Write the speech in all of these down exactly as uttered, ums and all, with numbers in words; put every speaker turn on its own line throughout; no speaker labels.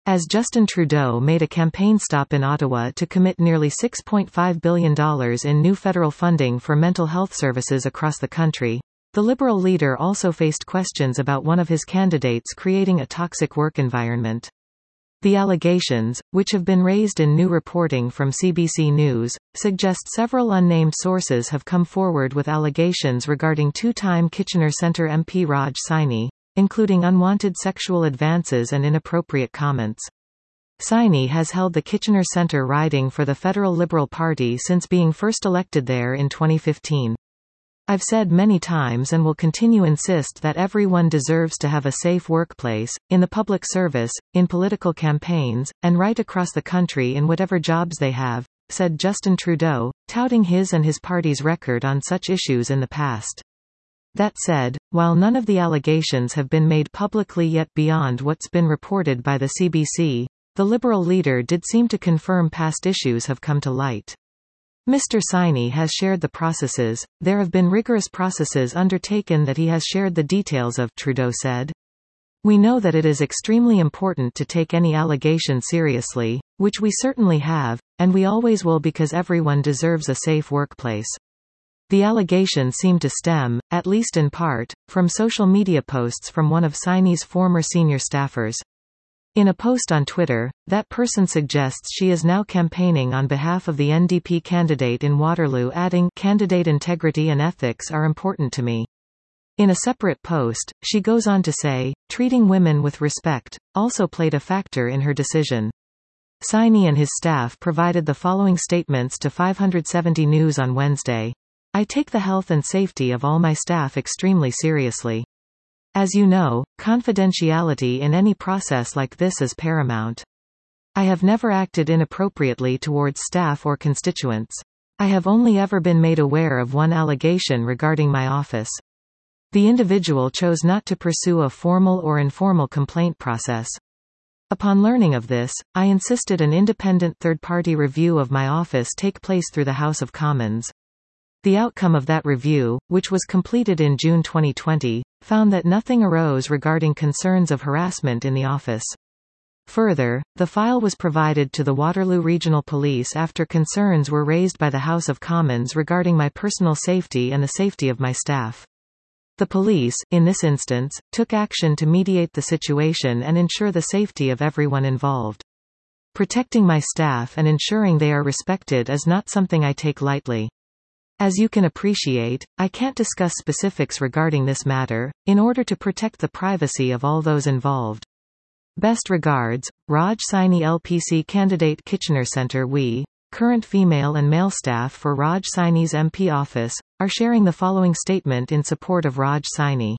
As Justin Trudeau made a campaign stop in Ottawa to commit nearly six point five billion dollars in new federal funding for mental health services across the country, the Liberal leader also faced questions about one of his candidates creating a toxic work environment. The allegations, which have been raised in new reporting from C B C News, suggest several unnamed sources have come forward with allegations regarding two-time Kitchener Centre M P Raj Saini, including unwanted sexual advances and inappropriate comments. Saini has held the Kitchener Centre riding for the Federal Liberal Party since being first elected there in twenty fifteen. I've said many times and will continue insist that everyone deserves to have a safe workplace, in the public service, in political campaigns, and right across the country in whatever jobs they have, said Justin Trudeau, touting his and his party's record on such issues in the past. That said, while none of the allegations have been made publicly yet beyond what's been reported by the C B C, the Liberal leader did seem to confirm past issues have come to light. Mister Saini has shared the processes. There have been rigorous processes undertaken that he has shared the details of, Trudeau said. We know that it is extremely important to take any allegation seriously, which we certainly have, and we always will because everyone deserves a safe workplace. The allegations seem to stem, at least in part, from social media posts from one of Saini's former senior staffers. In a post on Twitter, that person suggests she is now campaigning on behalf of the N D P candidate in Waterloo, adding, "Candidate integrity and ethics are important to me." In a separate post, she goes on to say, treating women with respect also played a factor in her decision. Saini and his staff provided the following statements to five seventy News on Wednesday. I take the health and safety of all my staff extremely seriously. As you know, confidentiality in any process like this is paramount. I have never acted inappropriately towards staff or constituents. I have only ever been made aware of one allegation regarding my office. The individual chose not to pursue a formal or informal complaint process. Upon learning of this, I insisted an independent third-party review of my office take place through the House of Commons. The outcome of that review, which was completed in June twenty twenty, found that nothing arose regarding concerns of harassment in the office. Further, the file was provided to the Waterloo Regional Police after concerns were raised by the House of Commons regarding my personal safety and the safety of my staff. The police, in this instance, took action to mediate the situation and ensure the safety of everyone involved. Protecting my staff and ensuring they are respected is not something I take lightly. As you can appreciate, I can't discuss specifics regarding this matter, in order to protect the privacy of all those involved. Best regards, Raj Saini L P C candidate Kitchener Centre. We, current female and male staff for Raj Saini's M P office, are sharing the following statement in support of Raj Saini.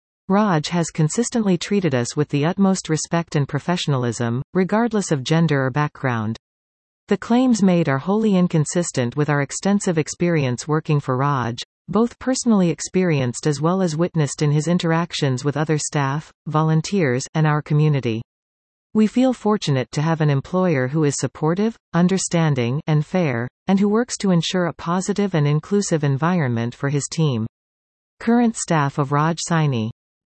Raj has consistently treated us with the utmost respect and professionalism, regardless of gender or background. The claims made are wholly inconsistent with our extensive experience working for Raj, both personally experienced as well as witnessed in his interactions with other staff, volunteers, and our community. We feel fortunate to have an employer who is supportive, understanding, and fair, and who works to ensure a positive and inclusive environment for his team. Current staff of Raj Saini.